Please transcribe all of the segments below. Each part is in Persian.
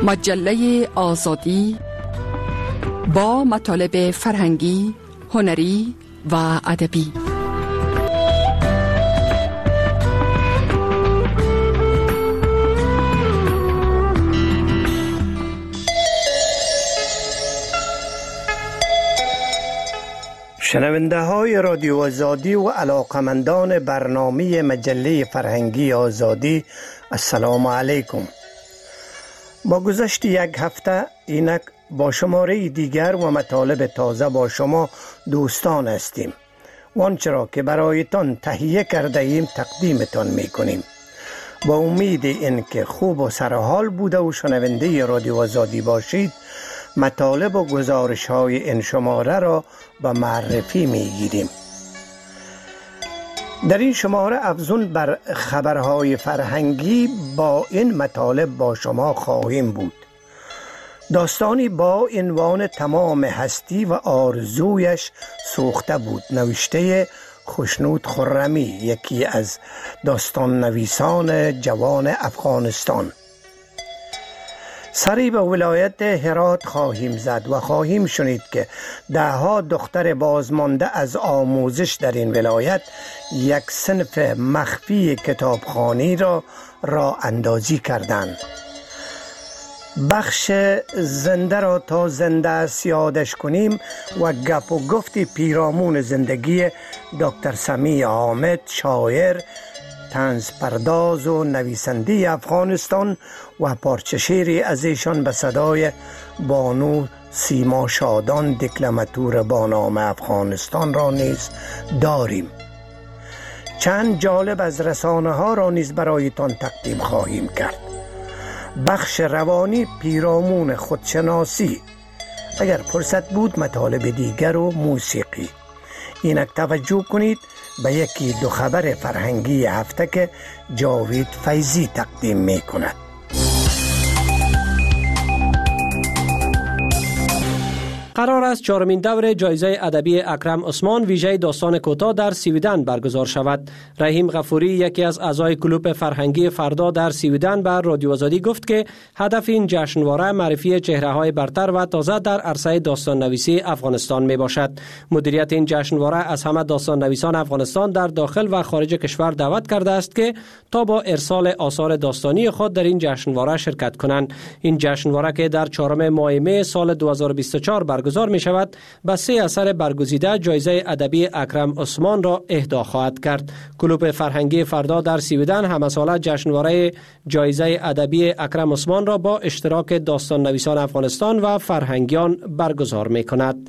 مجله آزادی با مطالب فرهنگی، هنری و ادبی. شنونده های رادیو آزادی و علاقمندان برنامه مجله فرهنگی آزادی، السلام علیکم. با گذشت یک هفته اینک با شماره دیگر و مطالب تازه با شما دوستان هستیم و آنچه را که برایتان تهیه کرده ایم تقدیمتان می کنیم با امید اینکه خوب و سرحال بوده و شنونده رادیو آزادی باشید. مطالب و گزارش های این شماره را به معرفی می گیریم. در این شماره افزون بر خبرهای فرهنگی با این مطالب با شما خواهیم بود. داستانی با عنوان تمام هستی و آرزویش سوخته بود، نوشته خشنود خرمی، یکی از داستان نویسان جوان افغانستان. سری به ولایت هرات خواهیم زد و خواهیم شنید که دهها دختر بازمانده از آموزش در این ولایت یک صنف مخفی کتابخوانی را راه اندازی کردند. بخش زنده را تا زنده است یادش کنیم و گپ و گفت پیرامون زندگی دکتر سمیع حامد، شاعر، طنز پرداز و نویسنده افغانستان و پارچه شعری از ایشان به صدای بانو سیما شادان، دکلماتور با نام افغانستان را نیز داریم. چند جالب از رسانه ها را نیز برایتان تقدیم خواهیم کرد. بخش روانی پیرامون خودشناسی، اگر فرصت بود مطالب دیگر و موسیقی. اینک توجه کنید به یکی دو خبر فرهنگی هفته که جاوید فیضی تقدیم می کند. قرار است چهارمین دور جایزه ادبی اکرم عثمان ویژه داستان کوتاه در سویدن برگزار شود. رحیم غفوری، یکی از اعضای کلوپ فرهنگی فردا در سویدن، بر رادیو آزادی گفت که هدف این جشنواره معرفی چهره‌های برتر و تازه در عرصه داستان نویسی افغانستان می باشد. مدیریت این جشنواره از همه داستان نویسان افغانستان در داخل و خارج کشور دعوت کرده است که تا با ارسال آثار داستانی خود در این جشنواره شرکت کنند. این جشنواره که در 4 ماه می سال 2024 برگزار می شود، به 3 اثر برگزیده جایزه ادبی اکرم عثمان را اهدا خواهد کرد. کلوپ فرهنگی فردا در سویدن همه ساله جشنواره جایزه ادبی اکرم عثمان را با اشتراک داستان نویسان افغانستان و فرهنگیان برگزار می کند.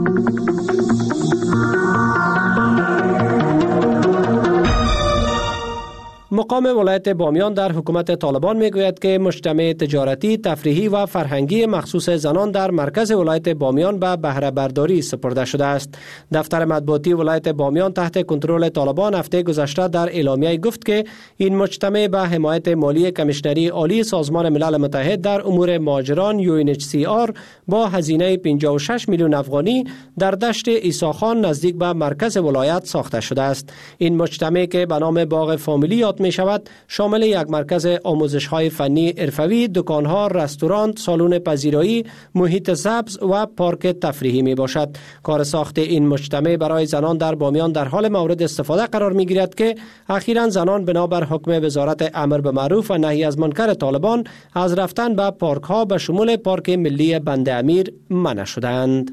مقام ولایت بامیان در حکومت طالبان میگوید که مجتمع تجارتی، تفریحی و فرهنگی مخصوص زنان در مرکز ولایت بامیان به بهره برداری سپرده شده است. دفتر مطبوعاتی ولایت بامیان تحت کنترل طالبان هفته گذشته در اعلامیه گفت که این مجتمع به حمایت مالی کمیشنری عالی سازمان ملل متحد در امور مهاجران UNHCR با هزینه 56 میلیون افغانی در دشت عیساخان نزدیک به مرکز ولایت ساخته شده است. این مجتمع که به نام باغ فامیلی یاد می شود، شامل یک مرکز آموزش‌های فنی حرفه‌ای، دکان‌ها، رستوران، سالن پذیرایی، محیط سبز و پارک تفریحی می باشد. کار ساخت این مجتمع برای زنان در بامیان در حال مورد استفاده قرار می گیرد که اخیراً زنان بنابر حکم وزارت امر به معروف و نهی از منکر طالبان از رفتن به پارک‌ها به شمول پارک ملی بند امیر منع شدند.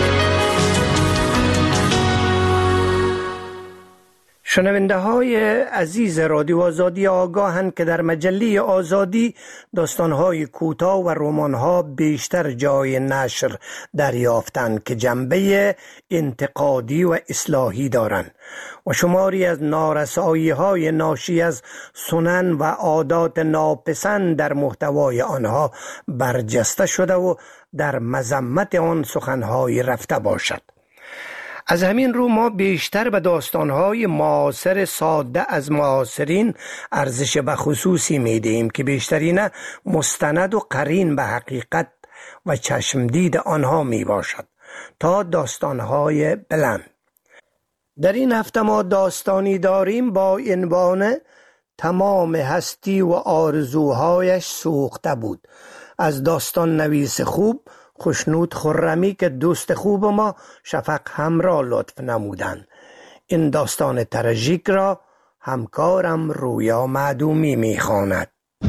شنونده های عزیز رادیو آزادی آگاهند که در مجله آزادی داستانهای کوتاه و رمان‌ها بیشتر جای نشر دریافتند که جنبه انتقادی و اصلاحی دارند و شماری از نارسایی‌های ناشی از سنن و عادات ناپسند در محتوای آنها برجسته شده و در مذمت آن سخن‌های رفته باشد. از همین رو ما بیشتر به داستانهای معاصر ساده از معاصرین ارزش به خصوصی میدهیم که بیشترین مستند و قرین به حقیقت و چشمدید آنها می باشد تا داستانهای بلند. در این هفته ما داستانی داریم با عنوان تمام هستی و آرزوهایش سوخته بود. از داستان نویس خوب خشنود خرمی که دوست خوب ما شفق همراه لطف نمودند. این داستان تراژیک را همکارم رویا معدومی می‌خواند.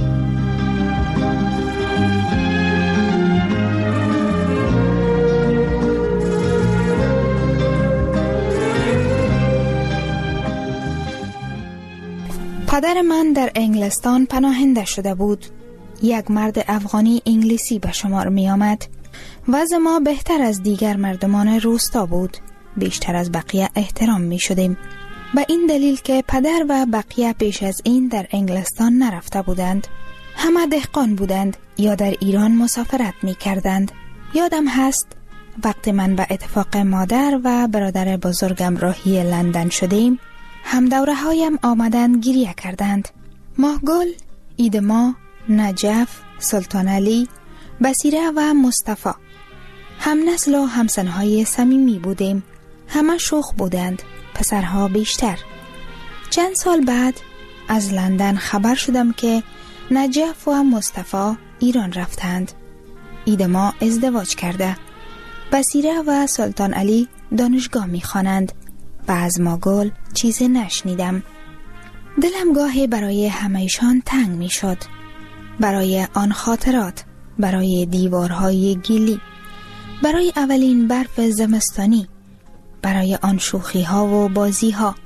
پدر من در انگلستان پناهنده شده بود. یک مرد افغانی انگلیسی به شمار می آمد. وضع ما بهتر از دیگر مردمان روستا بود. بیشتر از بقیه احترام می شدیم. به این دلیل که پدر و بقیه پیش از این در انگلستان نرفته بودند. همه دهقان بودند یا در ایران مسافرت می کردند. یادم هست وقتی من به اتفاق مادر و برادر بزرگم راهی لندن شدیم، هم دوره هایم آمدن گریه کردند. ماهگل، ایدما، نجف، سلطان علی، بصیره و مصطفی. هم نسل و همسنهای صمیمی بودیم. همه شوخ بودند، پسرها بیشتر. چند سال بعد از لندن خبر شدم که نجف و مصطفی ایران رفتند. ایدما ازدواج کرده. بصیره و سلطان علی دانشگاه می خوانند. و از ماگل چیزی نشنیدم. دلم گاهی برای همه‌شان تنگ می شد. برای آن خاطرات، برای دیوارهای گلی، برای اولین برف زمستانی، برای آن شوخی ها و بازی ها.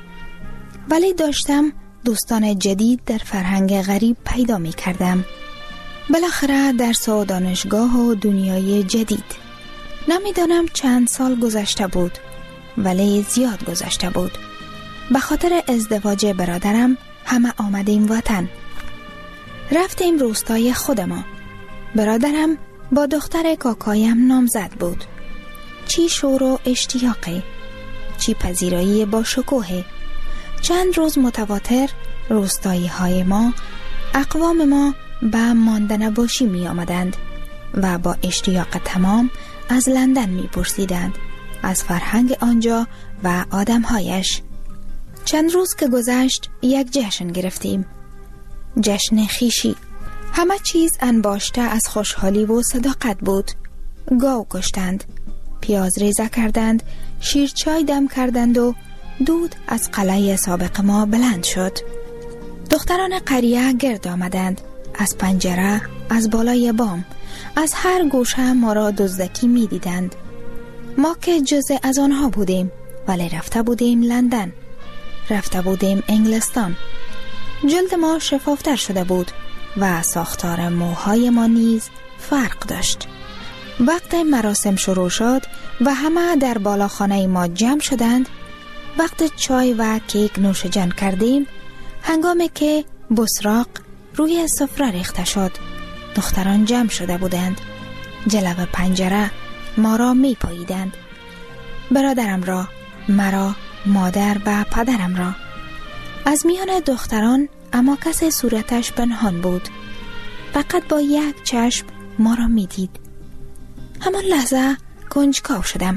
ولی داشتم دوستان جدید در فرهنگ غریب پیدا می کردم. بالاخره درس و دانشگاه و دنیای جدید. نمیدانم چند سال گذشته بود، ولی زیاد گذشته بود. به خاطر ازدواج برادرم همه آمدیم وطن. رفتیم روستای خود ما. برادرم با دختر کاکایم نامزد بود. چی شور و اشتیاقی، چی پذیرایی با شکوه. چند روز متواتر روستایی های ما، اقوام ما به ماندنباشی می آمدند و با اشتیاق تمام از لندن می پرسیدند، از فرهنگ آنجا و آدمهایش. چند روز که گذشت یک جشن گرفتیم. جشن خیشی. همه چیز انباشته از خوشحالی و صداقت بود. گاو کشتند، پیاز ریزه کردند، شیرچای دم کردند و دود از قلعه سابق ما بلند شد. دختران قریه گرد آمدند. از پنجره، از بالای بام، از هر گوشه ما را دزدکی می دیدند. ما که جزء از آنها بودیم، ولی رفته بودیم لندن، رفته بودیم انگلستان. جلد ما شفافتر شده بود و ساختار موهای ما نیز فرق داشت. وقت مراسم شروع شد و همه در بالاخانه ما جمع شدند. وقت چای و کیک نوش جان کردیم، هنگامی که بسراق روی سفره ریخته شد. دختران جمع شده بودند. جلو پنجره ما را می پاییدند. برادرم را، مرا، مادر و پدرم را. از میان دختران اما کسی صورتش پنهان بود. فقط با یک چشم ما را می دید. همان لحظه کنجکاو شدم.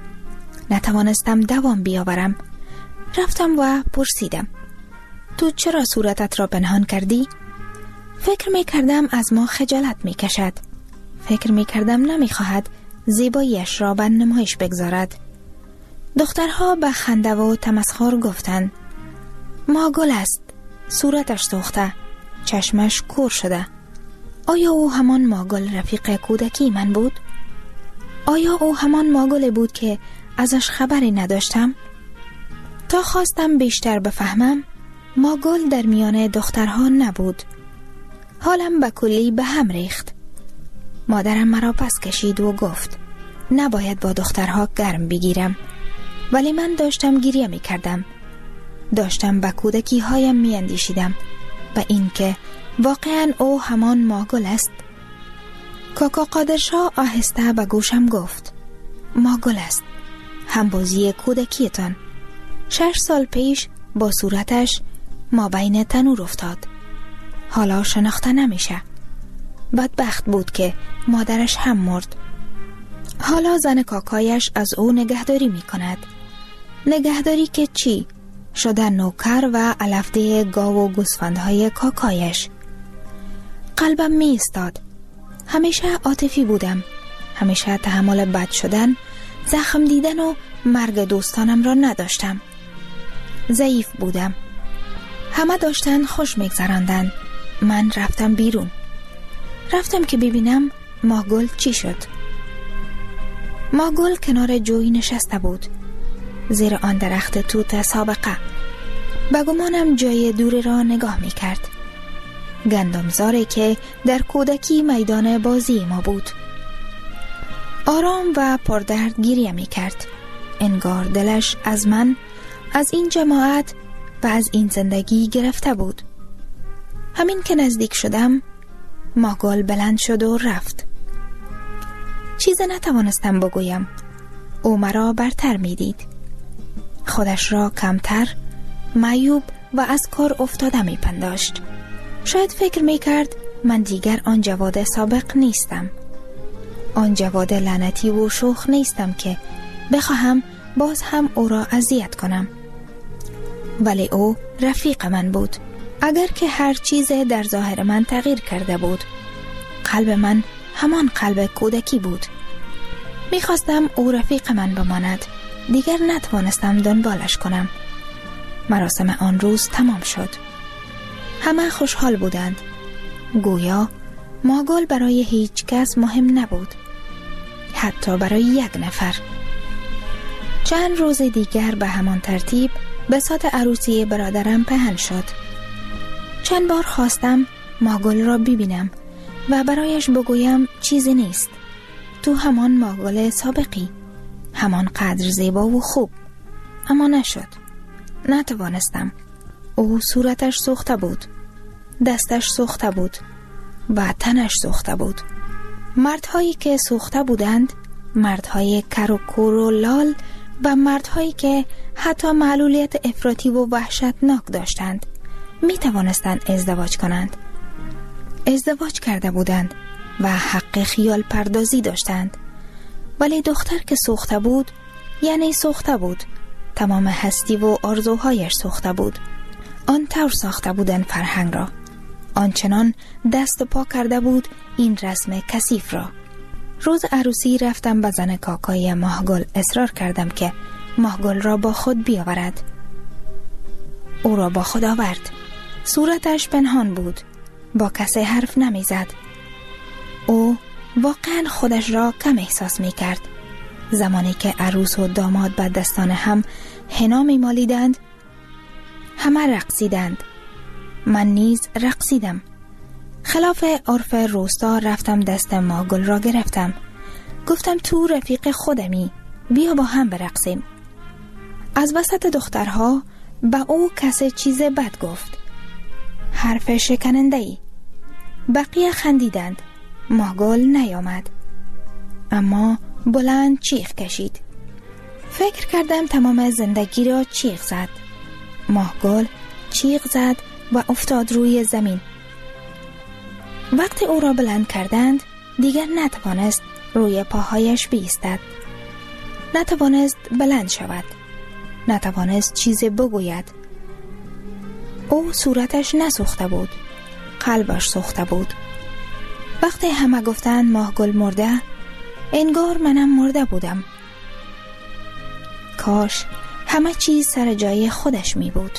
نتوانستم دوام بیاورم. رفتم و پرسیدم، تو چرا صورتت را پنهان کردی؟ فکر می کردم از ما خجالت می کشد. فکر می کردم نمی خواهد زیباییش را به نمایش بگذارد. دخترها به خنده و تمسخر گفتند، ماگل است، صورتش سوخته، چشمش کور شده. آیا او همان ماگل رفیق کودکی من بود؟ آیا او همان ماگل بود که ازش خبری نداشتم؟ تا خواستم بیشتر بفهمم، ماگل در میان دخترها نبود. حالم به کلی به هم ریخت. مادرم مرا پس کشید و گفت نباید با دخترها گرم بگیرم، ولی من داشتم گریه می کردم. داشتم به کودکی هایم می اندیشیدم، به این که واقعا او همان ماگل است. کاکا قادرشاه آهسته به گوشم گفت ماگل است، هم بازی کودکیتان. 6 سال پیش با صورتش ما بین تنور افتاد. حالا شناخته نمیشه. بدبخت بود که مادرش هم مرد. حالا زن کاکایش از او نگهداری می کند. نگهداری که چی؟ شده نوکر و علفده گاو و گوسفندهای کاکایش. قلبم می استاد. همیشه عاطفی بودم. همیشه تحمل بد شدن، زخم دیدن و مرگ دوستانم را نداشتم. ضعیف بودم. همه داشتن خوش میگذراندن. من رفتم بیرون. رفتم که ببینم ماهگل چی شد. ماهگل کنار جوی نشسته بود، زیر آن درخت توت سابقه. به گمانم جای دوری را نگاه می کرد. گندمزاری که در کودکی میدان بازی ما بود. آرام و پردرد گریه می کرد. انگار دلش از من، از این جماعت و از این زندگی گرفته بود. همین که نزدیک شدم، ماهگل بلند شد و رفت. چیز نتوانستم بگویم. او مرا برتر می دید. خودش را کمتر، معیوب و از کار افتاده می پنداشت. شاید فکر می کرد من دیگر آن جواد سابق نیستم. آن جواد لعنتی و شوخ نیستم که بخواهم باز هم او را اذیت کنم. ولی او رفیق من بود. اگر که هر چیز در ظاهر من تغییر کرده بود، قلب من همان قلب کودکی بود. میخواستم او رفیق من بماند. دیگر نتوانستم دنبالش کنم. مراسم آن روز تمام شد. همه خوشحال بودند. گویا ماهگل برای هیچ کس مهم نبود، حتی برای یک نفر. چند روز دیگر به همان ترتیب بساط عروسی برادرم پهن شد. چند بار خواستم ماهگل را ببینم و برایش بگویم چیزی نیست. تو همان ماهگل سابقی، همان قدر زیبا و خوب. اما نشد. نتوانستم. او صورتش سوخته بود، دستش سوخته بود و تنش سوخته بود. مردهایی که سوخته بودند، مردهای کر و کور و لال و مردهایی که حتی معلولیت افراطی و وحشتناک داشتند، می توانستند ازدواج کنند. ازدواج کرده بودند و حق خیال پردازی داشتند. ولی دختر که سوخته بود، یعنی سوخته بود. تمام هستی و آرزوهایش سوخته بود. آن طور ساخته بودند فرهنگ را. آنچنان دست و پا کرده بود این رسم کثیف را. روز عروسی رفتم به زن کاکای ماهگل. اصرار کردم که ماهگل را با خود بیاورد. او را با خود آورد. صورتش پنهان بود. با کسی حرف نمی زد. او واقعا خودش را کم احساس می کرد. زمانی که عروس و داماد به دستان هم حنا می مالیدند، همه رقصیدند. من نیز رقصیدم. خلاف عرف روستا رفتم دست ماهگل را گرفتم. گفتم تو رفیق خودمی، بیا با هم برقصیم. از وسط دخترها به او کسی چیز بد گفت، حرف شکننده‌ای. بقیه خندیدند. ماهگل نیامد، اما بلند چیخ کشید. فکر کردم تمام زندگی را چیخ زد. ماهگل چیخ زد و افتاد روی زمین. وقتی او را بلند کردند، دیگر نتوانست روی پاهایش بایستد. نتوانست بلند شود. نتوانست چیزی بگوید. او صورتش نسوخته بود، قلبش سوخته بود. وقتی همه گفتند ماهگل مرده، انگار منم مرده بودم. کاش همه چیز سر جای خودش می بود.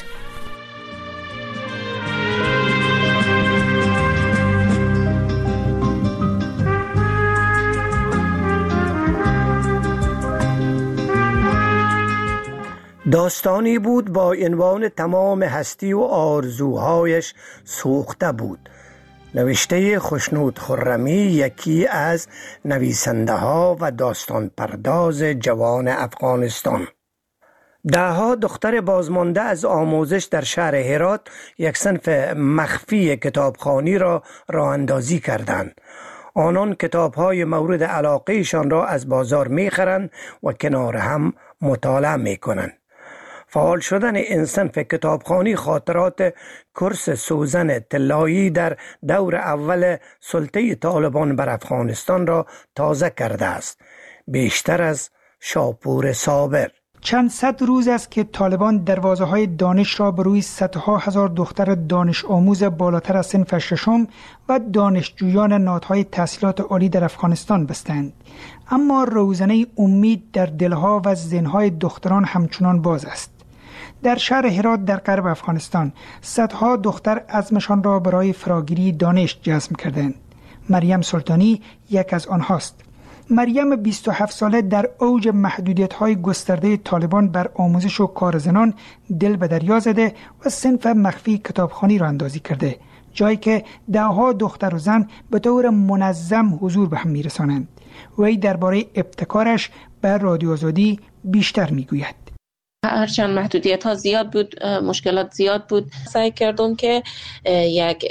داستانی بود با عنوان تمام هستی و آرزوهایش سوخته بود. نوشته خوشنود خرمی، یکی از نویسنده ها و داستان پرداز جوان افغانستان. دهها دختر بازمانده از آموزش در شهر هرات یک صنف مخفی کتابخوانی را راه اندازی کردند. آنان کتاب‌های مورد علاقه‌شان را از بازار می‌خرند و کنار هم مطالعه می‌کنند. فعال شدن این صنف کتابخوانی خاطرات کورس سوزن طلایی در دور اول سلطه طالبان بر افغانستان را تازه کرده است، بیشتر از شاپور صابر. چند صد روز است که طالبان دروازه‌های دانش را به روی صدها هزار دختر دانش آموز بالاتر از صنف ششم و دانشجویان نهادهای تحصیلات عالی در افغانستان بستند. اما روزنه امید در دلها و ذهن‌های دختران همچنان باز است. در شهر هرات در غرب افغانستان صدها دختر عزمشان را برای فراگیری دانش جزم کردند. مریم سلطانی یک از آنهاست. مریم 27 ساله در اوج محدودیت‌های گسترده طالبان بر آموزش و کار زنان دل به دریا زده و صنف مخفی کتابخوانی را اندازی کرده، جایی که ده‌ها دختر و زن به طور منظم حضور به هم می‌رسانند. وی درباره ابتکارش به رادیو آزادی بیشتر می‌گوید. هرچند محدودیت‌ها زیاد بود، مشکلات زیاد بود، سعی کردم که یک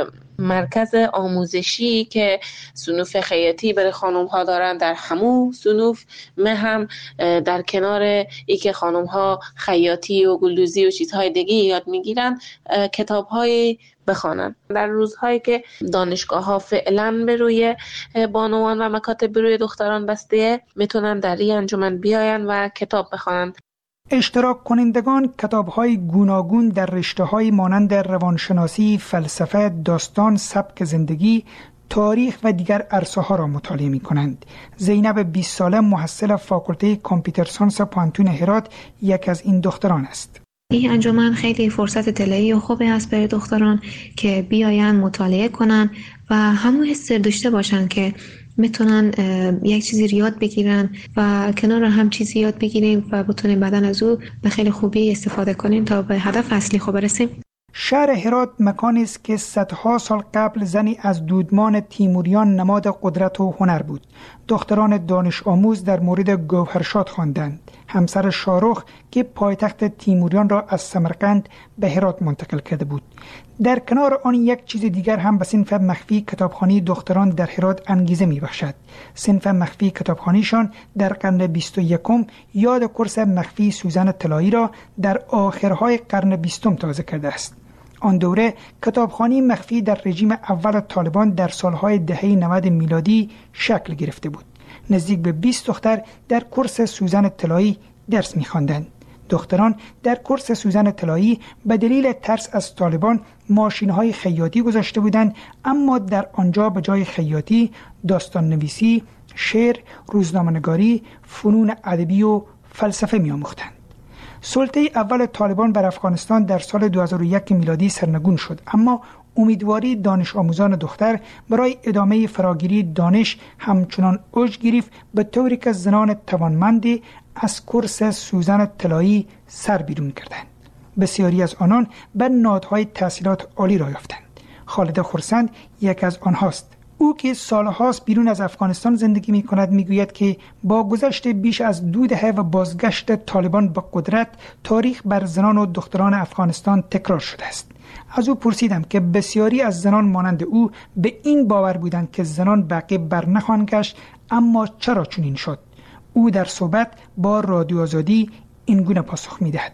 مرکز آموزشی که صنوف خیاطی برای خانم ها دارن در همون صنوف هم در کنار ای که خانم ها خیاطی و گلدوزی و چیزهای دیگه یاد میگیرن کتاب های بخوانن. در روزهایی که دانشگاه ها فعلا به روی بانوان و مکاتب به روی دختران بسته، میتونن در این انجمن بیاین و کتاب بخوانن. اشتراک کنندگان کتاب‌های گوناگون در رشته‌های مانند روانشناسی، فلسفه، داستان، سبک زندگی، تاریخ و دیگر عرصه‌ها را مطالعه می‌کنند. زینب 20 ساله محصل فاکولته کامپیوتر ساینس پانتون هرات یک از این دختران است. این انجمن خیلی فرصت طلایی و خوبی است برای دختران که بیاین مطالعه کنن و همون حس داشته باشن که میتونن یک چیزی یاد بگیرن و کنار هم چیزی یاد بگیریم و بتونیم بعداً از او به خیلی خوبی استفاده کنیم تا به هدف اصلی خود برسیم. شهر هرات مکانی است که صدها سال قبل زنی از دودمان تیموریان نماد قدرت و هنر بود. دختران دانش آموز در مورد گوهرشاد خواندند، همسر شاهرخ که پایتخت تیموریان را از سمرقند به هرات منتقل کرده بود. در کنار آن یک چیز دیگر هم به صنف مخفی کتابخوانی دختران در هرات انگیزه می‌بخشد. صنف مخفی کتابخوانیشان در قرن 21 یاد کورس مخفی سوزن طلایی را در آخرهای قرن 20 تازه کرده است. آن دوره کتابخوانی مخفی در رژیم اول طالبان در سالهای دهه 90 میلادی شکل گرفته بود. نزدیک به 20 دختر در کورس سوزن طلایی درس می‌خواندند. دختران در کورس سوزن طلایی به دلیل ترس از طالبان ماشین‌های خیاطی گذاشته بودند، اما در آنجا به جای خیاطی داستان نویسی، شعر، روزنامه‌نگاری، فنون ادبی و فلسفه می‌آموختند. سلطه اول طالبان بر افغانستان در سال 2001 میلادی سرنگون شد، اما امیدواری دانش آموزان دختر برای ادامه فراگیری دانش همچنان اوج گرفت، به طوری که زنان توانمندی از کورس سوزن طلایی سر بیرون کردند. بسیاری از آنان به نهادهای تحصیلات عالی را یافتند. خالد خرسند یک از آنهاست. او که سالهاست بیرون از افغانستان زندگی می کند میگوید که با گذشت بیش از 2 دهه و بازگشت طالبان به قدرت، تاریخ بر زنان و دختران افغانستان تکرار شده است. از او پرسیدم که بسیاری از زنان مانند او به این باور بودند که زنان به عقب بر نخواهند گشت، اما چرا چنین شد؟ او در صحبت با رادیو آزادی این گونه پاسخ می‌دهد: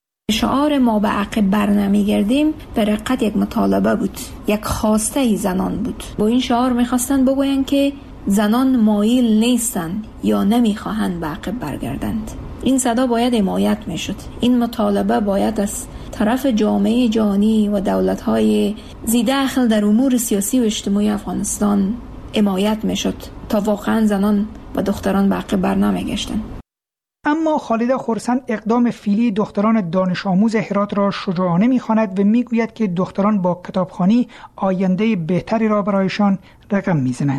شعار ما به عقب بر نمیگردیم در حقیقت یک مطالبه بود، یک خواسته زنان بود. با این شعار میخواستند بگویند که زنان مایل نیستند یا نمیخواهند به عقب برگردند. این صدا باید حمایت میشد. این مطالبه باید از طرف جامعه جهانی و دولت‌های ذی دخل در امور سیاسی و اجتماعی افغانستان حمایت میشد تا واقعا زنان و دختران به عقب بر نمیگشتند. اما خالد خرسند اقدام فعلی دختران دانش آموز هرات را شجاعانه می‌خواند و میگوید که دختران با کتابخوانی آینده بهتری را برایشان رقم میزنند.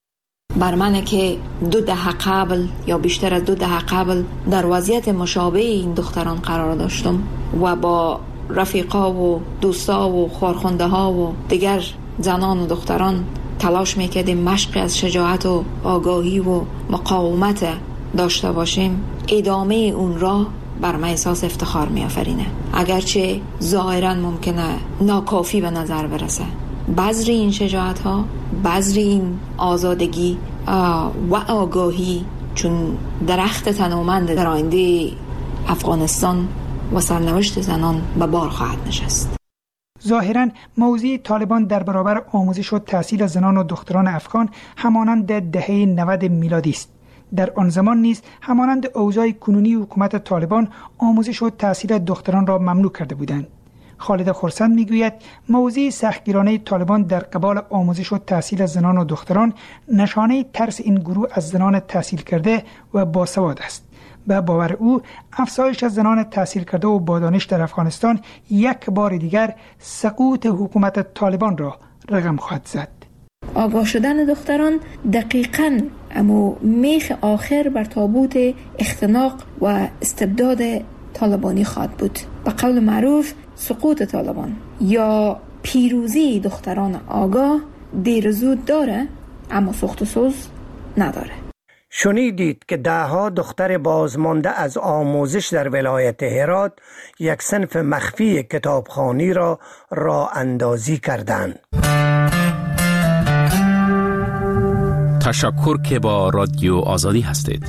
بر من که 2 دهه قبل یا بیشتر از 2 دهه قبل در وضعیت مشابه این دختران قرار داشتم و با رفیقا و دوستا و خارخونده ها و دیگر زنان و دختران تلاش میکردیم مشقی از شجاعت و آگاهی و مقاومت داشته باشیم، ادامه اون را بر من احساس افتخار می‌آفرینه. اگرچه ظاهراً ممکنه ناکافی به نظر برسه، بذر این شجاعت ها، بذر این آزادگی و آگاهی چون درخت تنومند در آینده افغانستان و سرنوشت زنان به بار خواهد نشست. ظاهراً موضوع طالبان در برابر آموزش و تحصیل زنان و دختران افغان همانند دهه 90 میلادی است. در آن زمان نیز همانند اوضاع کنونی حکومت طالبان آموزش و تحصیل دختران را ممنوع کرده بودند. خالد خرسند میگوید موضع سختگیرانه طالبان در قبال آموزش و تحصیل زنان و دختران نشانه ترس این گروه از زنان تحصیل کرده و باسواد است. به باور او افزایش از زنان تحصیل کرده و با دانش در افغانستان یک بار دیگر سقوط حکومت طالبان را رقم خواهد زد. آگاه شدن دختران دقیقاً اما میخ آخر بر تابوت اختناق و استبداد طالبانی خواهد بود. به قول معروف سقوط طالبان یا پیروزی دختران آگاه دیر زود داره اما سخت و سوز نداره. شنیدید که دهها دختر بازمانده از آموزش در ولایت هرات یک صنف مخفی کتابخوانی را راه اندازی کردند. تشکر که با رادیو آزادی هستید.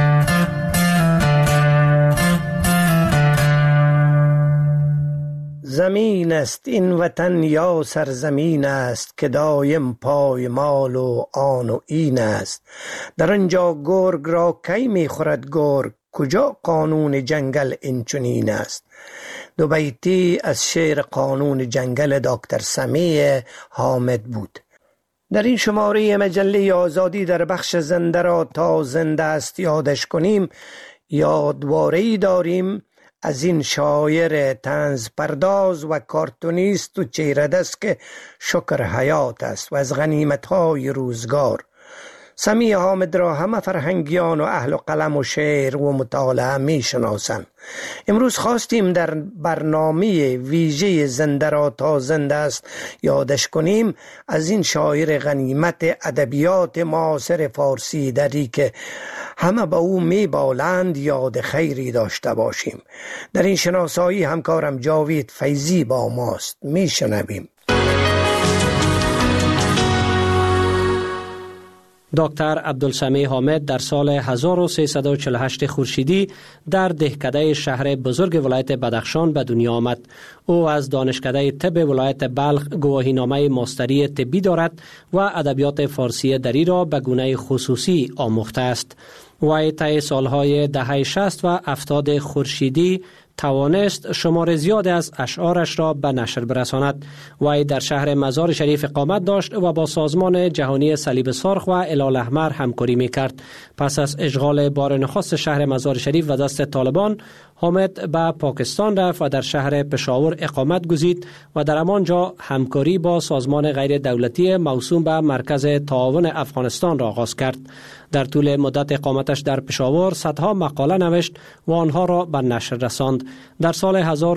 زمین است این وطن یا سرزمین است که دایم پایمال و آن و این است. در آنجا گرگ را کی میخورد گرگ، کجا قانون جنگل این چنین است. دو بیتی از شعر قانون جنگل دکتر سمیع حامد بود. در این شماره مجله آزادی در بخش زنده را تا زنده است یادش کنیم یادواره‌ای داریم از این شاعر طنز پرداز و کارتونیست و چهره دست که شکر حیات است و از غنیمت‌های روزگار. سمیع حامد را همه فرهنگیان و اهل قلم و شعر و مطالعه می شناسند. امروز خواستیم در برنامه ویژه زنده را تا زنده است یادش کنیم از این شاعر غنیمت ادبیات معاصر فارسی دری که همه با او می بالند یاد خیری داشته باشیم. در این شناسایی همکارم جاوید فیضی با ماست. می شنویم. دکتر عبدالسمیع حامد در سال 1348 خورشیدی در دهکده شهر بزرگ ولایت بدخشان به دنیا آمد. او از دانشکده طب ولایت بلخ گواهینامه ماستری طبی دارد و ادبیات فارسی دری را به گونه خصوصی آموخته است. وی طی سالهای دهه 60 و 70 خورشیدی توانست شمار زیاد از اشعارش را به نشر برساند. وی در شهر مزار شریف اقامت داشت و با سازمان جهانی صلیب سرخ و هلال احمر همکاری میکرد. پس از اشغال بار نخست شهر مزار شریف و دست طالبان، حامد به پاکستان رفت و در شهر پشاور اقامت گزید و در همانجا همکاری با سازمان غیر دولتی موسوم به مرکز تعاون افغانستان را آغاز کرد. در طول مدت اقامتش در پشاور صدها مقاله نوشت و آنها را به نشر رساند. در سال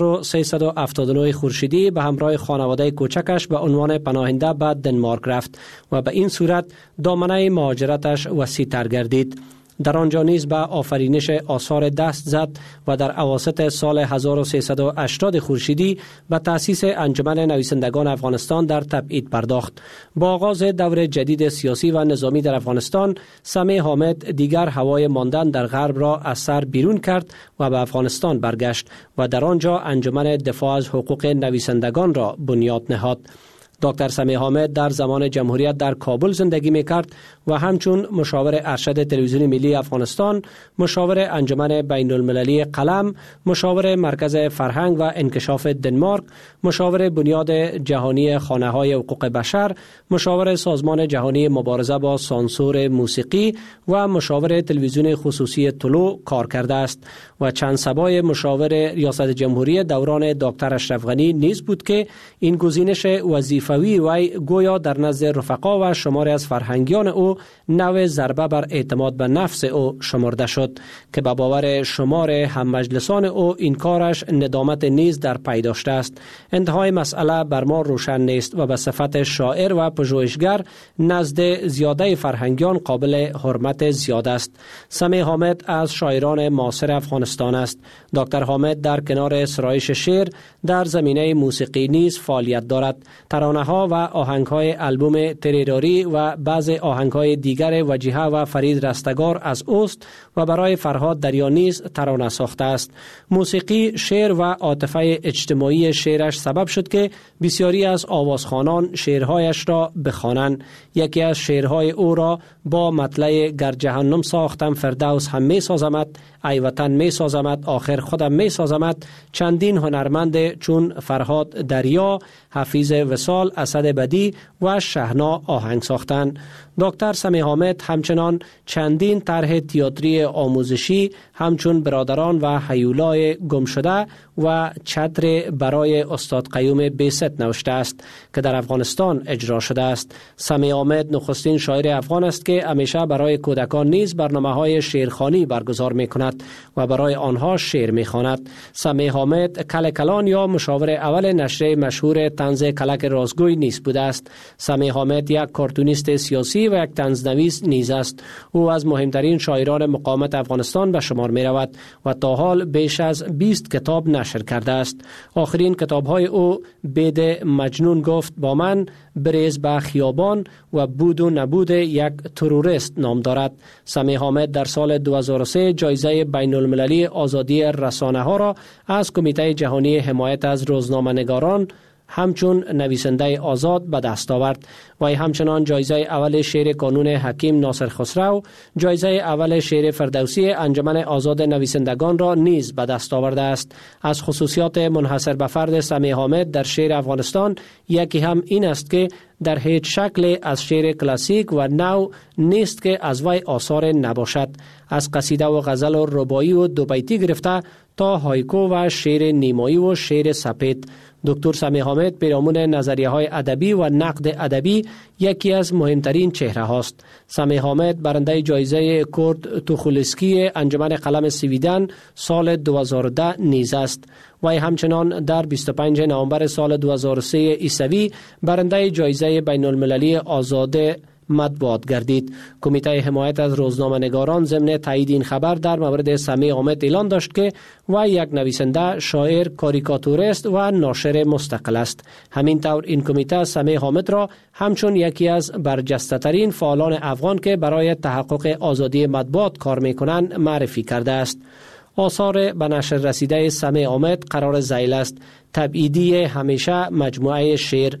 1379 خورشیدی به همراه خانواده کوچکش به عنوان پناهنده به دنمارک رفت و به این صورت دامنه مهاجرتش وسیع‌تر گردید. در آنجا نیز به آفرینش آثار دست زد و در اواسط سال 1380 خورشیدی به تأسیس انجمن نویسندگان افغانستان در تبعید پرداخت. با آغاز دور جدید سیاسی و نظامی در افغانستان، سمیع حامد دیگر هوای ماندن در غرب را از سر بیرون کرد و به افغانستان برگشت و در آنجا انجمن دفاع از حقوق نویسندگان را بنیاد نهاد. دکتر سمیع حامد در زمان جمهوریت در کابل زندگی میکرد و همچون مشاور ارشد تلویزیون ملی افغانستان، مشاور انجمن بین المللی قلم، مشاور مرکز فرهنگ و انکشاف دنمارک، مشاور بنیاد جهانی خانه‌های حقوق بشر، مشاور سازمان جهانی مبارزه با سانسور موسیقی و مشاور تلویزیون خصوصی طلوع کار کرده است و چند سبای مشاور ریاست جمهوری دوران دکتر اشرف غنی نیز بود که این گزینش وظیفوی وی گویا در نزد رفقا و شماری از فرهنگیان او نوع ضربه بر اعتماد به نفس او شمرده شد که به باور شمار هم مجلسان او این کارش ندامت نیز در پی داشته است. انتهای مسئله بر ما روشن نیست و به صفت شاعر و پژوهشگر نزد زیاده فرهنگیان قابل حرمت زیاد است. سمیع حامد از شاعران معاصر افغانستان است. دکتر حامد در کنار سرایش شعر در زمینه موسیقی نیز فعالیت دارد. ترانه ترانه ها و آهنگ های آلبوم تریراری و بعض آهنگ های دیگر وجیحه و فرید رستگار از اوست و برای فرهاد دریا نیز ترانه ساخته است. موسیقی، شعر و عاطفه اجتماعی شعرش سبب شد که بسیاری از آوازخوانان شعرهایش را بخوانند. یکی از شعرهای او را با مطلع گر جهنم ساختم فردوس هم می سازمت، ای وطن می سازمت، آخر خودم می سازمت چندین هنرمند چون فرهاد دریا، حفیظ وصال، اسد بدی و شهنا آهنگ ساختند. دکتر سمیع حامد همچنان چندین طرح تئاتری آموزشی همچون برادران و هیولای گم شده و چتر برای استاد قیوم بیست نوشته است که در افغانستان اجرا شده است. سمیع حامد نخستین شاعر افغان است که همیشه برای کودکان نیز برنامه‌های شعرخوانی برگزار می‌کند و برای آنها شعر می‌خواند. سمیع حامد کلکلان یا مشاور اول نشریه مشهور طنز کلک رازگوی نیز بوده است. سمیع حامد یک کارتونیست سیاسی و یک طنزنویس نیز است. او از مهمترین شاعران مقاومت افغانستان به شمار می‌رود و تا حال بیش از 20 کتاب نشر کرده است. آخرین کتاب‌های او بید مجنون گفت با من، بریز به خیابان و بود و نبود یک تروریست نام دارد. سمیع حامد در سال 2003 جایزه بین المللی آزادی رسانه ها را از کمیته جهانی حمایت از روزنامه‌نگاران همچون نویسنده آزاد به دست آورد. و همچنان جایزه اول شعر کانون حکیم ناصر خسرو، جایزه اول شعر فردوسی انجمن آزاد نویسندگان را نیز به دست آورده است. از خصوصیات منحصر به فرد سمیع حامد در شعر افغانستان یکی هم این است که در هیچ شکل از شعر کلاسیک و نو نیست که از وی آثار نباشد. از قصیده و غزل و رباعی و دو بیتی گرفته تا هایکو و شعر نیمایی و شعر سپید، دکتر سمیع حامد پیرامون نظریه‌های ادبی و نقد ادبی یکی از مهمترین چهره هاست. سمیع حامد برنده جایزه کورد توخولسکی انجمن قلم سویدن سال 2010 نیز است. و همچنان در 25 نوامبر سال 2003 عیسوی برنده جایزه بین المللی آزاد مطبوعات گردید. کمیته حمایت از روزنامه‌نگاران ضمن تایید این خبر در مورد سمیع حامد اعلان داشت که و یک نویسنده، شاعر، کاریکاتوریست و ناشر مستقل است. همین طور این کمیته سمیع حامد را همچون یکی از برجسته‌ترین فعالان افغان که برای تحقق آزادی مطبوعات کار می‌کنند معرفی کرده است. آثار به نشر رسیده سمیع حامد قرار ذیل است: تبعیدی همیشه مجموعه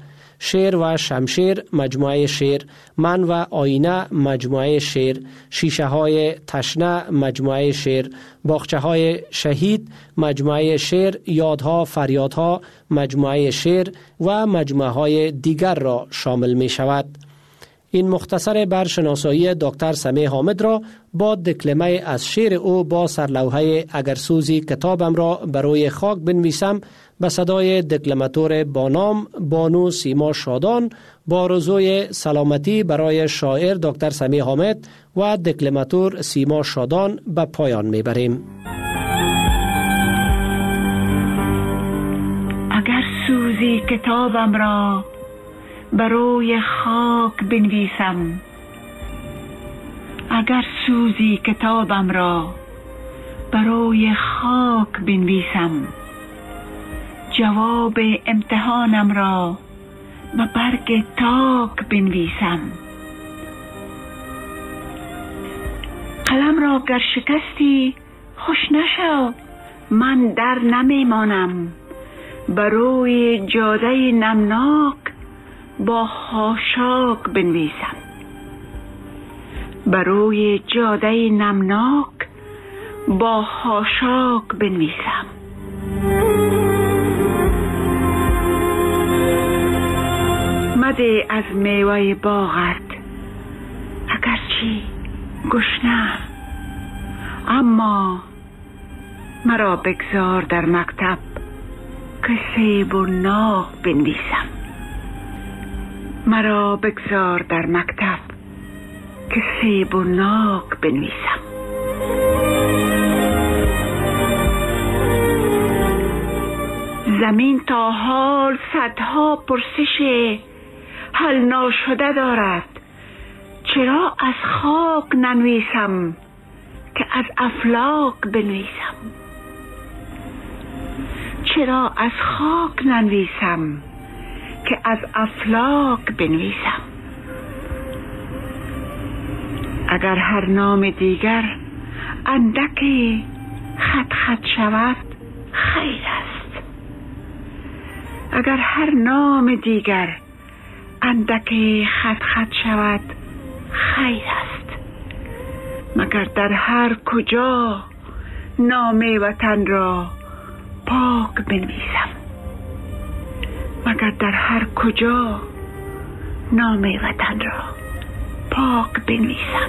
شعر و شمشیر مجموعه شعر، من و آینه مجموعه شعر، شیشه های تشنه مجموعه شعر، باغچه های شهید مجموعه شعر، یادها فریادها مجموعه شعر و مجموعه های دیگر را شامل می شود. این مختصر بر شناسایی دکتر سمیع حامد را با دکلمه از شعر او با سرلوحه اگر سوزی کتابم را بروی خاک بنویسم به صدای دکلماتور با نام بانو سیما شادان با آرزوی سلامتی برای شاعر دکتر سمیع حامد و دکلماتور سیما شادان به پایان میبریم. اگر سوزی کتابم را بروی خاک بنویسم، اگر سوزی کتابم را بروی خاک بنویسم، جواب امتحانم را به برگ تاک بنویسم. قلم را گر شکستی خوش نشو، من در نمیمانم، بروی جاده نمناک با خاشاک بنویسم، بروی جاده نمناک با خاشاک بنویسم. مده از میوه باغت اگرچه گشنه، اما مرا بگذار در مکتب که سیب و ناق بنویسم، مرا بگذار در مکتب که سیب و ناق بنویسم. زمین تا حال صدها پرسش حل ناشده دارد، چرا از خاک ننویسم که از افلاک بنویسم، چرا از خاک ننویسم که از افلاک بنویسم. اگر هر نام دیگر اندکی خط خط شود خیر است. اگر هر نام دیگر اندکی خط خط شود خیر است. مگر در هر کجا نام وطن را پاک بنویسم. مگر در هر کجا نام وطن را پاک بنویسم.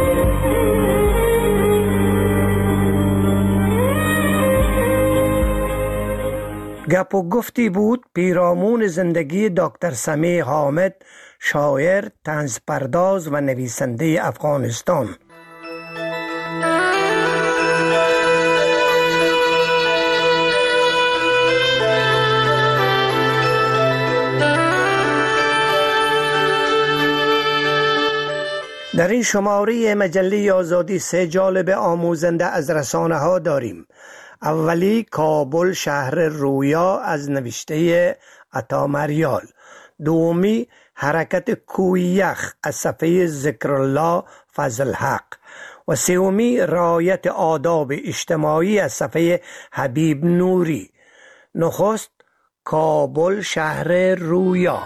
گپ و گفتی بود پیرامون زندگی دکتر سمیع حامد، شاعر، طنز پرداز و نویسنده افغانستان. در این شماره مجله آزادی 3 جالب آموزنده از رسانه ها داریم. اولی کابل شهر رویا از نوشته عطا مریال. دومی حرکت کوی یخ از صفحه ذکرالله فضل حق. و سومی رعایت آداب اجتماعی از صفحه حبیب نوری. نخست کابل شهر رویا.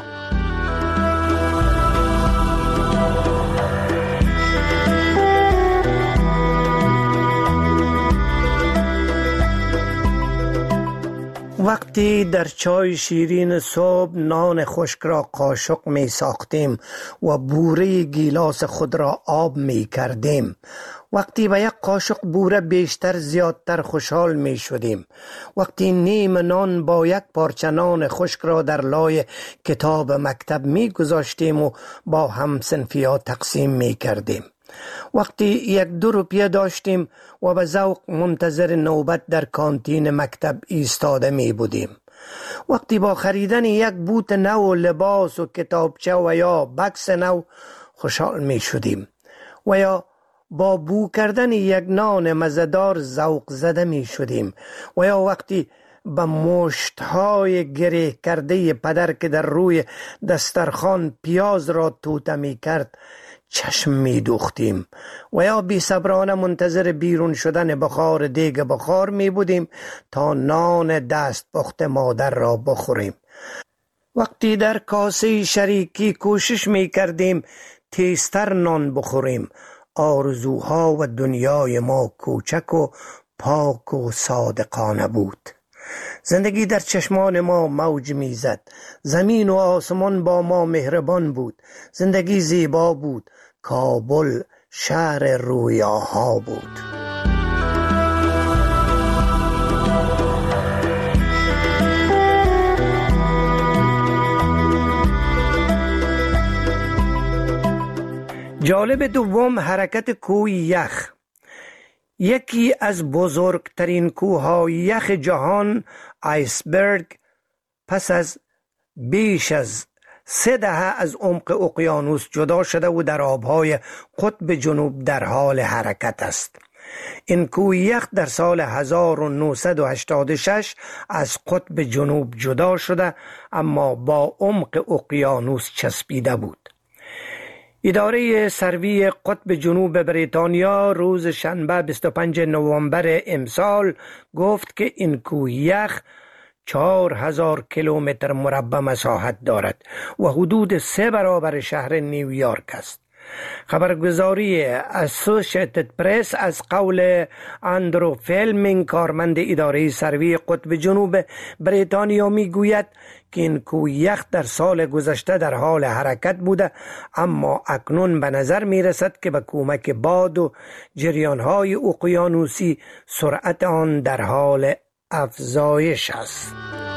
وقتی در چای شیرین صبح نان خشک را قاشق می ساختیم و بوره گیلاس خود را آب می کردیم، وقتی به یک قاشق بوره بیشتر زیادتر خوشحال می شدیم، وقتی نیم نان با یک پارچه نان خشک را در لای کتاب مکتب می گذاشتیم و با همصنفی‌ها تقسیم می کردیم، وقتی 1-2 روپیه داشتیم و به ذوق منتظر نوبت در کانتین مکتب ایستاده می بودیم، وقتی با خریدن یک بوت نو لباس و کتابچه و یا بکس نو خوشحال می شدیم و یا با بو کردن یک نان مزه‌دار ذوق زده می شدیم و یا وقتی به مشت‌های گره کرده پدر که در روی دسترخوان پیاز را توته می کرد چشم می دوختیم و یا بی صبرانه منتظر بیرون شدن بخار دیگ بخار می بودیم تا نان دست پخت مادر را بخوریم، وقتی در کاسه شریکی کوشش می کردیم تیزتر نان بخوریم. آرزوها و دنیای ما کوچک و پاک و صادقانه بود. زندگی در چشمان ما موج میزد. زمین و آسمان با ما مهربان بود. زندگی زیبا بود. کابل شهر رویاها بود. جالب دوم حرکت کوه یخ. یکی از بزرگترین کوههای یخ جهان، آیسبرگ، پس از بیش از 3 دهه از عمق اقیانوس جدا شده و در آبهای قطب جنوب در حال حرکت است. این کوه یخ در سال 1986 از قطب جنوب جدا شده اما با عمق اقیانوس چسبیده بود. اداره سروی قطب جنوب بریتانیا روز شنبه 25 نوامبر امسال گفت که این کوه یخ 4000 کیلومتر مربع مساحت دارد و حدود 3 برابر شهر نیویورک است. خبرگزاری اسوسییتد پرس از قول اندرو فیلمینگ، کارمند اداره سروی قطب جنوب بریتانیا، میگوید که این کوه یخ در سال گذشته در حال حرکت بوده اما اکنون به نظر می رسد که به کمک باد و جریانهای اقیانوسی سرعت آن در حال افزایش است.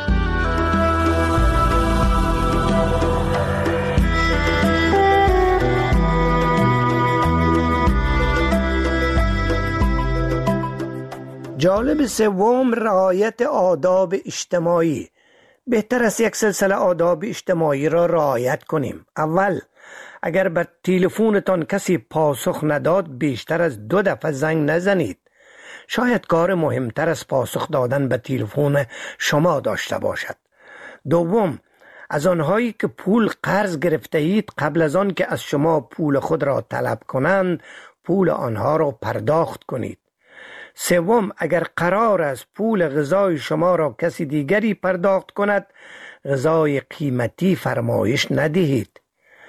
جالب سوم رعایت آداب اجتماعی. بهتر است یک سلسله آداب اجتماعی را رعایت کنیم. اول، اگر به تلفنتان کسی پاسخ نداد بیشتر از 2 دفعه زنگ نزنید. شاید کار مهمتر از پاسخ دادن به تلفن شما داشته باشد. دوم، از آنهایی که پول قرض گرفته اید قبل از آن که از شما پول خود را طلب کنند پول آنها را پرداخت کنید. سوم، اگر قرار است پول غذای شما را کسی دیگری پرداخت کند غذای قیمتی فرمایش ندهید.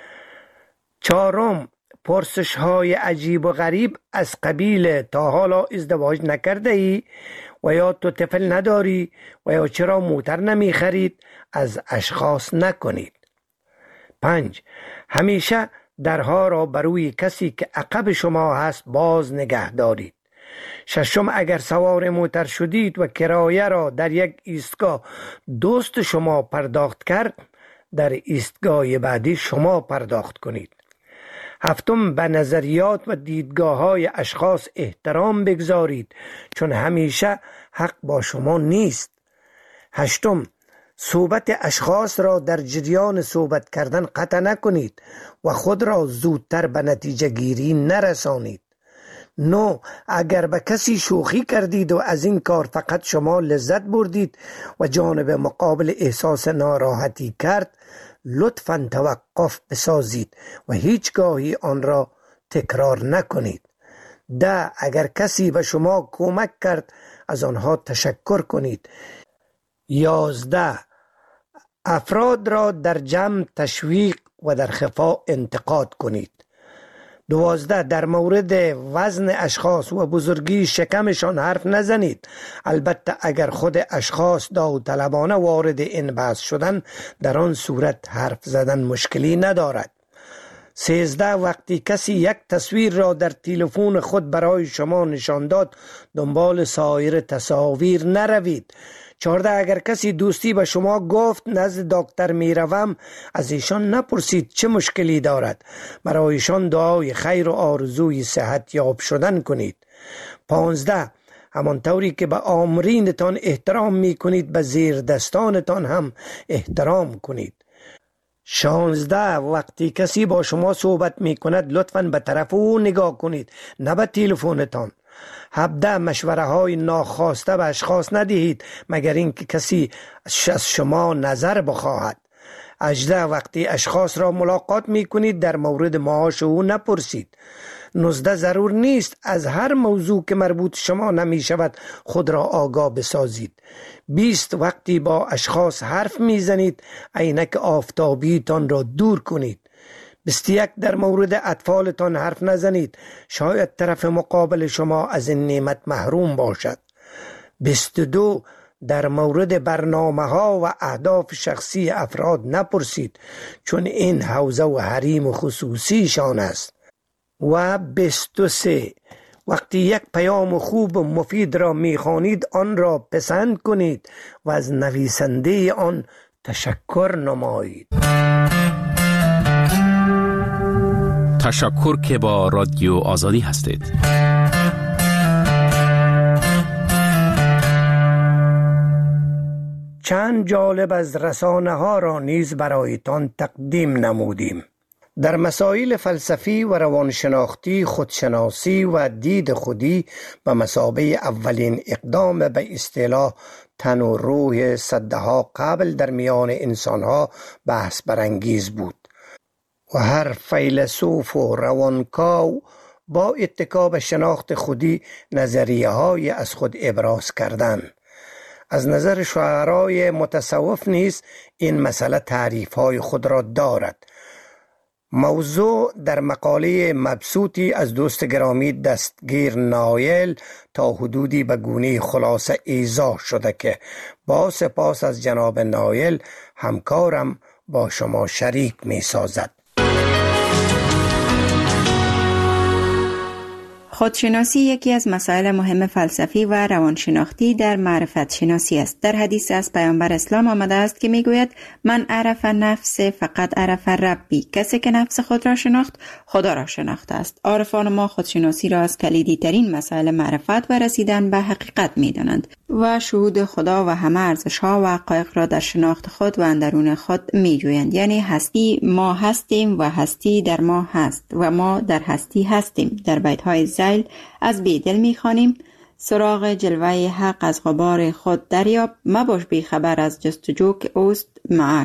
چهارم، پرسش های عجیب و غریب از قبیل تا حالا ازدواج نکرده ای و یا تو طفل نداری و یا چرا موتر نمی خرید از اشخاص نکنید. 5. همیشه درها را بروی کسی که عقب شما هست باز نگه دارید. 6. اگر سوار موتر شدید و کرایه را در یک ایستگاه دوست شما پرداخت کرد در ایستگاه بعدی شما پرداخت کنید. 7. به نظریات و دیدگاه های اشخاص احترام بگذارید چون همیشه حق با شما نیست. 8. صحبت اشخاص را در جریان صحبت کردن قطع نکنید و خود را زودتر به نتیجه گیری نرسانید. 9. اگر به کسی شوخی کردید و از این کار فقط شما لذت بردید و جانب مقابل احساس ناراحتی کرد لطفاً توقف بسازید و هیچگاهی آن را تکرار نکنید. 10. اگر کسی به شما کمک کرد از آنها تشکر کنید. 11. افراد را در جمع تشویق و در خفا انتقاد کنید. 12. در مورد وزن اشخاص و بزرگی شکمشان حرف نزنید. البته اگر خود اشخاص داوطلبانه وارد این بحث شدن در آن صورت حرف زدن مشکلی ندارد. 13. وقتی کسی یک تصویر را در تلفن خود برای شما نشان داد دنبال سایر تصاویر نروید. 14. اگر کسی دوستی به شما گفت نزد دکتر می روم از ایشان نپرسید چه مشکلی دارد. برایشان دعای خیر و آرزوی صحت یاب شدن کنید. 15. همانطوری که به آمرینتان احترام می کنید به زیر دستانتان هم احترام کنید. 16. وقتی کسی با شما صحبت می کند لطفاً به طرف او نگاه کنید نه به تلفنتان. 17. مشوره های ناخواسته به اشخاص ندهید مگر اینکه کسی از شما نظر بخواهد. 18. وقتی اشخاص را ملاقات می کنید در مورد معاش او نپرسید. 19. ضرور نیست از هر موضوع که مربوط شما نمی شود خود را آگاه بسازید. 20. وقتی با اشخاص حرف می زنید عینک آفتابیتان را دور کنید. 21. در مورد اطفالتان حرف نزنید شاید طرف مقابل شما از این نعمت محروم باشد. 22. در مورد برنامه ها و اهداف شخصی افراد نپرسید چون این حوزه و حریم خصوصیشان است. و 23. وقتی یک پیام خوب و مفید را میخوانید آن را پسند کنید و از نویسنده آن تشکر نمایید. تشکر که با رادیو آزادی هستید. چند جالب از رسانه ها را نیز برایتان تقدیم نمودیم. در مسائل فلسفی و روانشناختی خودشناسی و دید خودی به مثابه اولین اقدام به اصطلاح تن و روح صدها قبل در میان انسانها بحث برانگیز بود و هر فیلسوف و روانکاو با اتکا به شناخت خودی نظریه های از خود ابراز کردند. از نظر شاعرای متصوف نیز این مسئله تعریف های خود را دارد. موضوع در مقاله مبسوطی از دوست گرامی دستگیر نایل تا حدودی به گونه خلاصه ایضاح شده که با سپاس از جناب نایل همکارم با شما شریک می سازد. خودشناسی یکی از مسائل مهم فلسفی و روانشناختی در معرفت شناسی است. در حدیث از پیامبر اسلام آمده است که میگوید من عرف نفس فقط عرف ربی. کسی که نفس خود را شناخت خدا را شناخته است. عارفان ما خودشناسی را از کلیدی ترین مسائل معرفت و رسیدن به حقیقت میدانند و شهود خدا و همه ارزش‌ها و حقایق را در شناخت خود و اندرون خود میجویند. یعنی هستی ما هستیم و هستی در ما هست و ما در هستی هستیم. در بیت‌های زیل از بیدل میخوانیم سراغ جلوه حق از غبار خود دریاب، مباش بی خبر از جستجو که اوست معک.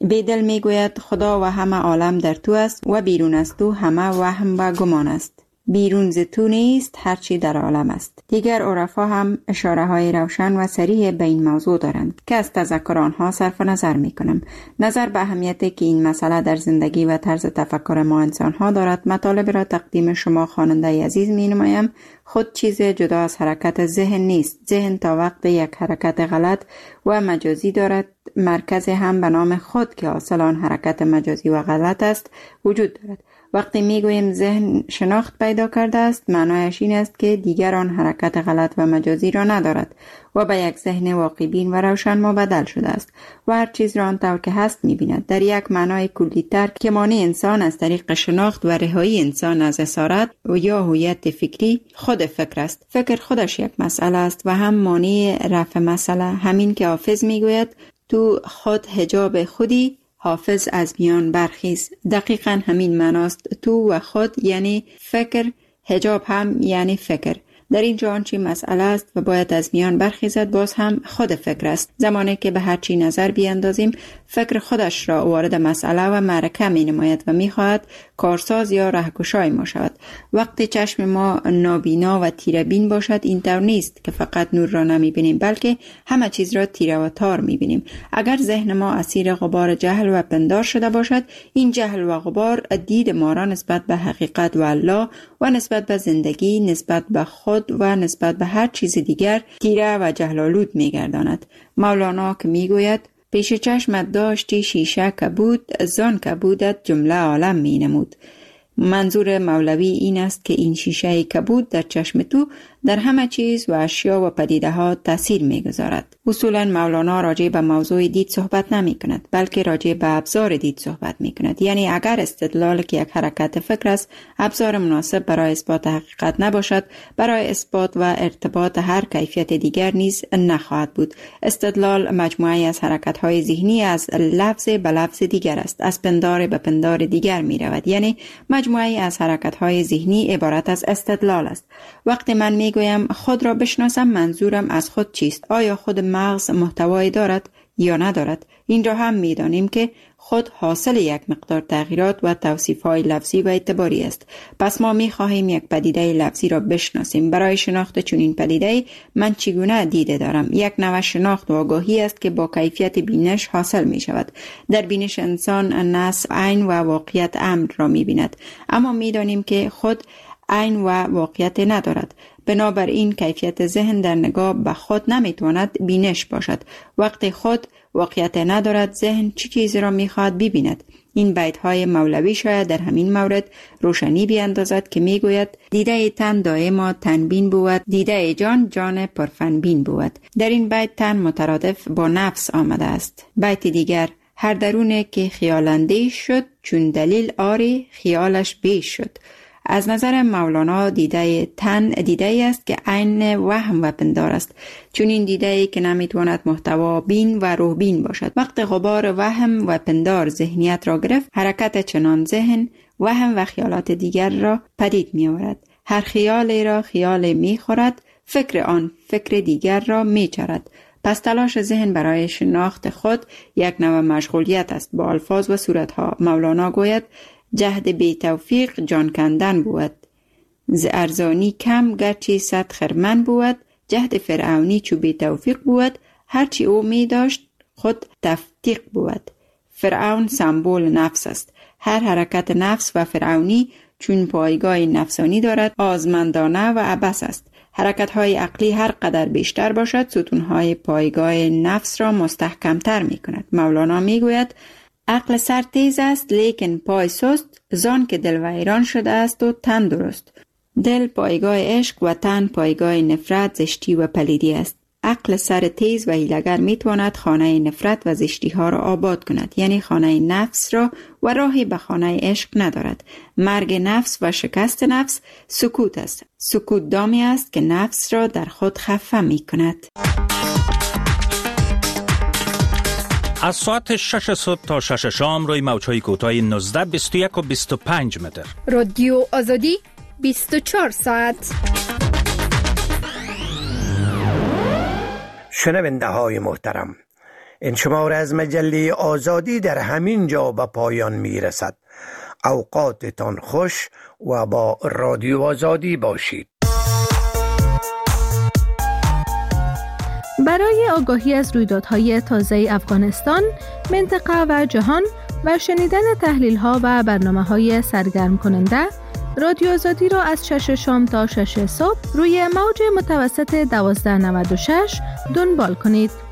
بیدل میگوید خدا و همه عالم در تو است و بیرون از تو همه وهم و گمان است. بیرون ز تو نیست هرچی در عالم است. دیگر عرفا هم اشاره های روشن و صریح به این موضوع دارند که از تذکر آنها صرف نظر می کنم. نظر به اهمیتی که این مسئله در زندگی و طرز تفکر ما انسان ها دارد، مطالب را تقدیم شما خواننده عزیز می نمایم. خود چیز جدا از حرکت ذهن نیست. ذهن تا وقت یک حرکت غلط و مجازی دارد، مرکز هم به نام خود که حاصل آن حرکت مجازی و غلط است وجود دارد. وقتی میگوییم ذهن شناخت پیدا کرده است، معنایش این است که دیگر آن حرکت غلط و مجازی را ندارد و به یک ذهن واقع بین و روشن مبدل شده است و هر چیز را آنطور که هست می‌بیند. در یک معنای کلی‌تر که مانع انسان از طریق شناخت و رهایی انسان از اسارت و یا هویت فکری خود فکر است. فکر خودش یک مسئله است و هم مانع رفع مسئله. همین که حافظ میگوید تو خود حجاب خودی، حافظ از میان برخیز. دقیقاً همین معناست. تو و خود یعنی فکر، حجاب هم یعنی فکر. در اینجا آنچه مسئله است و باید از میان برخیزد باز هم خود فکر است. زمانی که به هر چی نظر بیاندازیم، فکر خودش را وارد مسئله و معرکه می نماید و می خواهد کارساز یا رهگشای ما شود. وقتی چشم ما نابینا و تیره بین باشد، این طور نیست که فقط نور را نمی بینیم، بلکه همه چیز را تیره و تار می بینیم. اگر ذهن ما اسیر غبار جهل و پندار شده باشد، این جهل و غبار دید ما را نسبت به حقیقت و الله و نسبت به زندگی، نسبت به خود و نسبت به هر چیز دیگر تیره و جهل‌آلود می‌گرداند. مولانا که می‌گوید پیش چشمت داشتی شیشه کبود، زان کبودت جمله عالم می‌نمود. منظور مولوی این است که این شیشه کبود در چشم تو در همه چیز و اشیا و پدیده ها تاثیر می‌گذارد. اصولاً مولانا راجع به موضوع دید صحبت نمی کند، بلکه راجع به ابزار دید صحبت می کند. یعنی اگر استدلال که یک حرکت فکر است ابزار مناسب برای اثبات حقیقت نباشد، برای اثبات و ارتباط هر کیفیت دیگر نیز نخواهد بود. استدلال مجموعه از حرکت‌های ذهنی از لفظ به لفظ دیگر است، از پندار به پندار دیگر می رود. یعنی مجموعه از حرکت‌های ذهنی عبارت از استدلال است. وقتی من میگویم خود را بشناسم، منظورم از خود چیست؟ آیا خود مغز محتوایی دارد یا ندارد؟ این را هم میدانیم که خود حاصل یک مقدار تغییرات و توصیف‌های لفظی و اعتباری است. پس ما می‌خواهیم یک پدیده لفظی را بشناسیم. برای شناخت چنین پدیده من چگونه دیده دارم؟ یک نوع شناخت و آگاهی است که با کیفیت بینش حاصل می‌شود. در بینش انسان نص عین و واقعیت امر را می‌بیند، اما می‌دانیم که خود عین و واقعیت ندارد. بنابراین کیفیت ذهن در نگاه به خود نمیتواند بینش باشد. وقتی خود واقعیت ندارد، ذهن چه چیزی را میخواهد ببیند؟ این بیت‌های مولوی شاید در همین مورد روشنی بیاندازد که میگوید دیده تن دائما تنبین بود، دیده جان جان پرفنبین بود. در این بیت تن مترادف با نفس آمده است. بیت دیگر هر درونه که خیالندیش شد، چون دلیل آری خیالش بیش شد. از نظر مولانا دیده تن دیده است که عین وهم و پندار است، چون این دیده که نمیتواند محتوا بین و روح بین باشد. وقت غبار وهم و پندار ذهنیت را گرفت، حرکت چنان ذهن وهم و خیالات دیگر را پدید می آورد. هر خیال را خیال می خورد، فکر آن فکر دیگر را می چرد. پس تلاش ذهن برای شناخت خود یک نوع مشغولیت است با الفاظ و صورتها. مولانا گوید جهد بی توفیق جان کندن بود، ز ارزانی کم گرچه صد خرمن بود، جهد فرعونی چو بی توفیق بود، هرچی او می داشت خود تفتیق بود. فرعون سمبول نفس است. هر حرکت نفس و فرعونی چون پایگاه نفسانی دارد آزمندانه و عبث است. حرکت‌های عقلی هر قدر بیشتر باشد، ستون‌های پایگاه نفس را مستحکم‌تر می‌کند. مولانا می‌گوید عقل سر تیز است لیکن پای سست، زان که دل ویران شده است و تن درست. دل پایگاه عشق و تن پایگاه نفرت، زشتی و پلیدی است. عقل سر تیز و حیله‌گر میتواند خانه نفرت و زشتی ها را آباد کند، یعنی خانه نفس را، و راهی به خانه عشق ندارد. مرگ نفس و شکست نفس سکوت است. سکوت دامی است که نفس را در خود خفه می کند. از ساعت 6 صبح تا 6 شام روی موج‌های کوتاه 19، 21 و 25 متر. رادیو آزادی 24 ساعت. شنونده های محترم، این شماره از مجله آزادی در همین جا به پایان می رسد. اوقاتتان خوش و با رادیو آزادی باشید. برای آگاهی از رویدادهای تازه افغانستان، منطقه و جهان و شنیدن تحلیل‌ها و برنامه‌های سرگرم کننده، رادیو آزادی را از 6 شام تا 6 صبح روی موج متوسط 1296 دنبال کنید.